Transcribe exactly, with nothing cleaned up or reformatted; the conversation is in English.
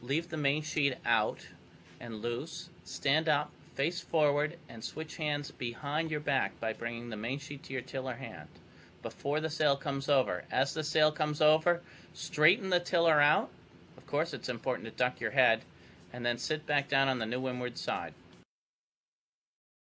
leave the main sheet out and loose, stand up, face forward, and switch hands behind your back by bringing the main sheet to your tiller hand before the sail comes over. As the sail comes over, straighten the tiller out. Of course, it's important to duck your head, and then sit back down on the new windward side.